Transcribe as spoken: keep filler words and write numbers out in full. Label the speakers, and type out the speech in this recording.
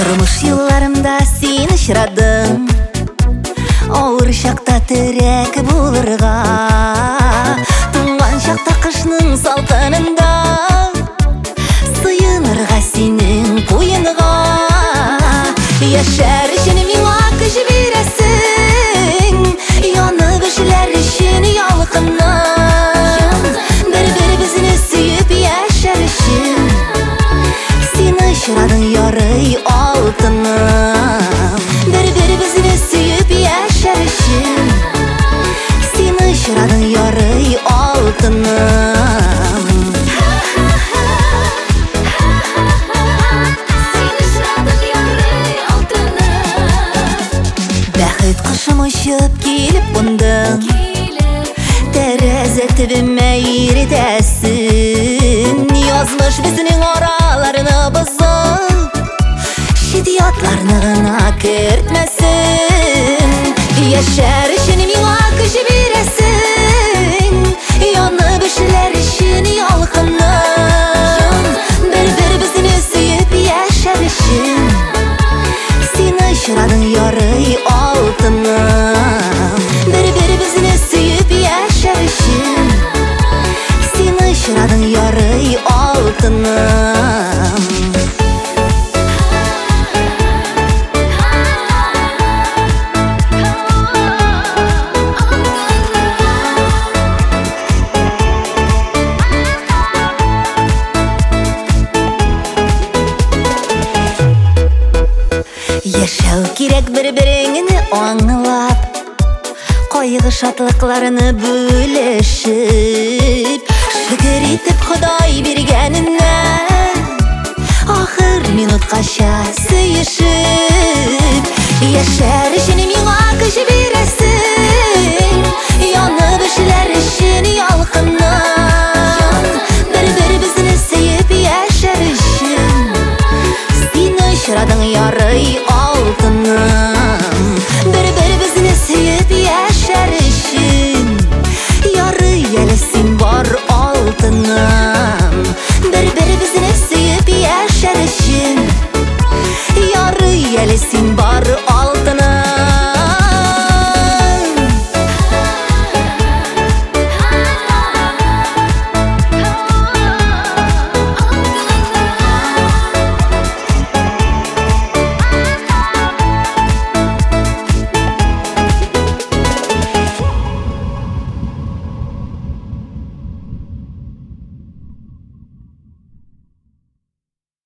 Speaker 1: Turmuş yıllarımda seni uçradım, ağır şakta terek bulurga, tuğan şakta kışның salkınında, sıyınırga senin koyunga. Yaşar için mila kış veresin, yanıp işler için yalkınım. Bir-bir bizini süyüp yaşar için, sen uçradın yarı altınım. Bir-bir bizini süyüp yaşar için, sen uçradın yarı altınım. Бәхет кышым ұшып келіп қондың, тәрәзі түбіме еретәсін. Язмыш бізінің араларыны бұзып, шидиятларны ғына кертмәсін. Яшәр үшін миңа күш берәсін, янып эшләр үшін ялкынным. Бер-бер бізні сөйіп яшәр үшін, sen uçradın yarı altınım. Bir-bir bizini süyüp yaşar için, sen uçradın yarı altınım. Yaşau керек bir-birini anlap, Qayğı şatlıklarını bölüşüp, Şükür etip Xuday bergenine, Ahır minutgacha söyüşüp. Yaşar için mиңа